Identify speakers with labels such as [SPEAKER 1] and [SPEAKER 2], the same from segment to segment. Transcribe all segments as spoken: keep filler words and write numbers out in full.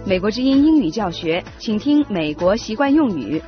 [SPEAKER 1] 美国之音英语教学，请听美国习惯用语。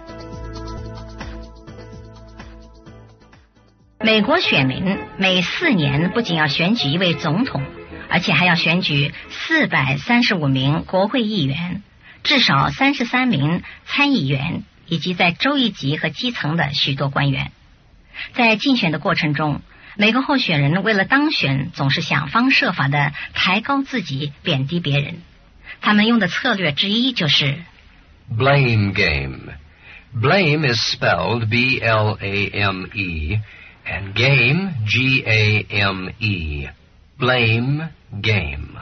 [SPEAKER 2] 美国选民每四年不仅要选举一位总统，而且还要选举四百三十五名国会议员，至少三十三名参议员，以及在州一级和基层的许多官员。在竞选的过程中，每个候选人为了当选，总是想方设法的抬高自己，贬低别人。他们用的策略之一就是
[SPEAKER 3] blame game. Blame is spelled B L A M E, and game G A M E. Blame game.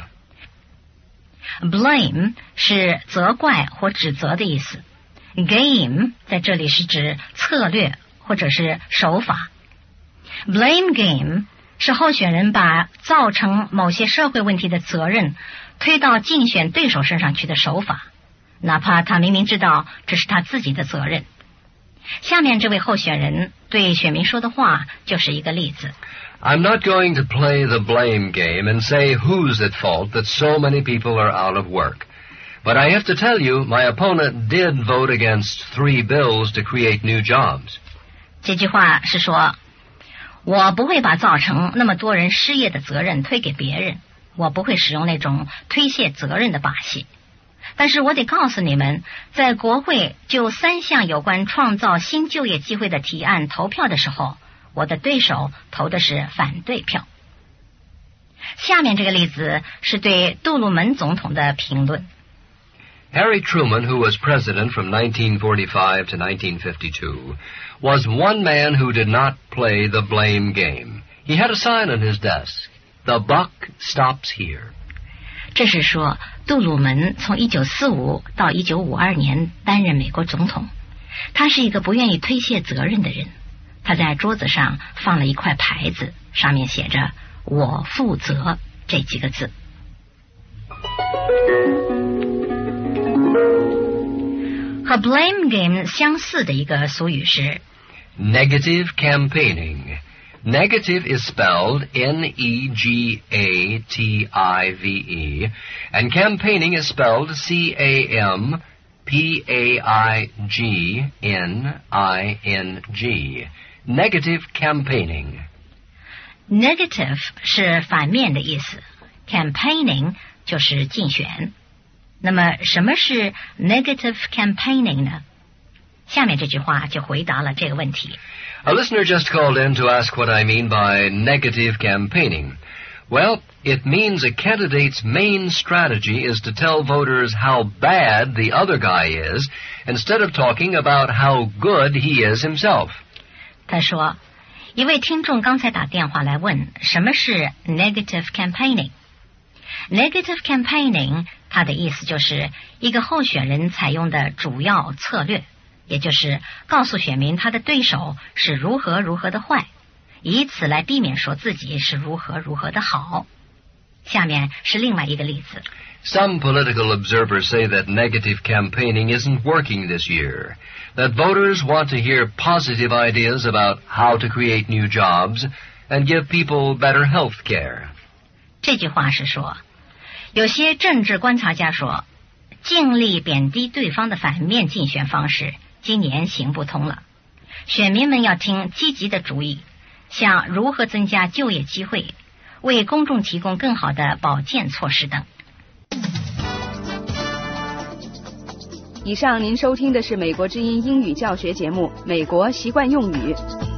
[SPEAKER 2] Blame 是责怪或指责的意思， Game 在这里是指策略或者是手法。Blame game 是候选人把造成某些社会问题的责任推到竞选对手身上去的手法，哪怕他明明知道这是他自己的责任。下面这位候选人对选民说的话就是一个例子。
[SPEAKER 3] I'm not going to play the blame game and say who's at fault that so many people are out of work. But I have to tell you, my opponent did vote against three bills to create new jobs.
[SPEAKER 2] 这句话是说，我不会把造成那么多人失业的责任推给别人，我不会使用那种推卸责任的把戏。但是我得告诉你们，在国会就三项有关创造新就业机会的提案投票的时候，我的对手投的是反对票。下面这个例子是对杜鲁门总统的评论。
[SPEAKER 3] Harry Truman, who was president from nineteen forty-five to nineteen fifty-two, was one man who did not play the blame game. He had a sign on his desk, "The buck stops here."
[SPEAKER 2] 这是说杜鲁门从一九四五到一九五二年担任美国总统，他是一个不愿意推卸责任的人。他在桌子上放了一块牌子，上面写着"我负责"这几个字。和 blame game 相似的一个俗语是
[SPEAKER 3] negative campaigning. Negative is spelled N E G A T I V E, and campaigning is spelled C A M P A I G N I N G. Negative campaigning.
[SPEAKER 2] Negative 是反面的意思， campaigning 就是竞选。那么什么是 negative campaigning 呢？下面这句话就回答了这个问题。
[SPEAKER 3] A listener just called in to ask what I mean by negative campaigning. Well, it means a candidate's main strategy is to tell voters how bad the other guy is, instead of talking about how good he is himself.
[SPEAKER 2] 他说，一位听众刚才打电话来问，什么是 negative campaigning？Negative campaigning 它的意思就是一个候选人采用的主要策略，也就是告诉选民他的对手是如何如何的坏，以此来避免说自己是如何如何的好。下面是另外一个例子。
[SPEAKER 3] Some political observers say that negative campaigning isn't working this year, that voters want to hear positive ideas about how to create new jobs and give people better health care.
[SPEAKER 2] 这句话是说，有些政治观察家说，尽力贬低对方的反面竞选方式今年行不通了，选民们要听积极的主意，像如何增加就业机会，为公众提供更好的保健措施等。
[SPEAKER 1] 以上您收听的是美国之音英语教学节目《美国习惯用语》。